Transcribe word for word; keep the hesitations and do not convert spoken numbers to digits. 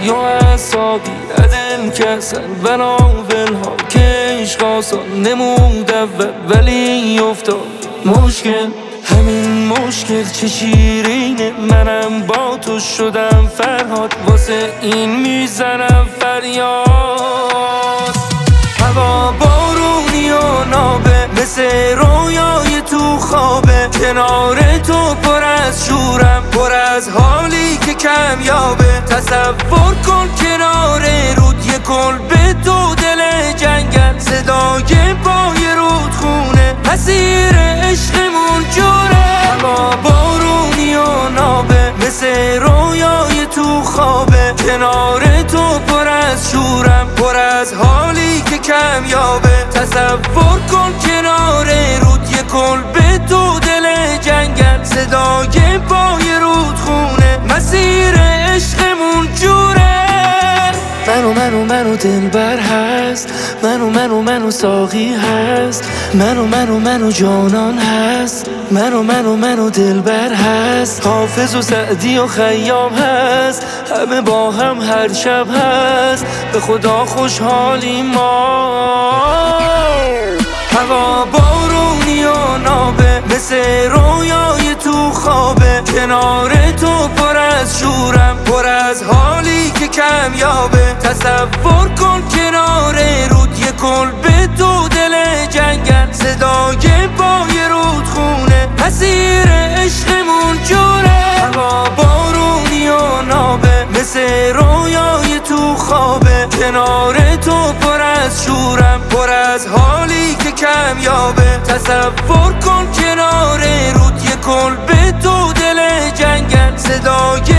یا حسابی عدل کسن بناول ها که عشق آسان نمود اول ولی افتاد مشکل. همین مشکل چه شیرینه، منم با تو شدم فرهاد، واسه این میزنم فریاد. هوا بارونی و نابه مثل رویای تو خوابه، کنار تو پر از شورم، پر از حالی که کمیابه. تصور کن کنار رود یه کلبه تو دل جنگل، صدای پای رودخونه مسیر عشقمون جوره. هوا بارونی و نابه مثل رویای تو خوابه، کنار تو پر از شورم، پر از حالی که کمیابه. تصور کن کنار رود یه کلبه تو دل جنگل، صدای پای رودخونه مسیر عشقمون جوره. منو منو منو دلبر هست، منو منو منو ساقی هست، منو منو منو جانان هست، منو منو منو دلبر هست، حافظ و سعدی و خیام هست، همه با هم هر شب هست، به خدا خوشحالی ما. هوا بارونی و نابه مثل رویای تو خوابه، کنار تو پر از شورم، پر از حالی که کمیابه. تصور کن کنار رود یه کلبه تو دل جنگل، صدای پای رودخونه مسیر عشقمون جوره. هوا بارونی و نابه مثل رویای تو خوابه، کنار تو پر از شورم، پر از حالی که کمیابه. تصور کن کنار رود یه کلبه تو دل جنگل، صدای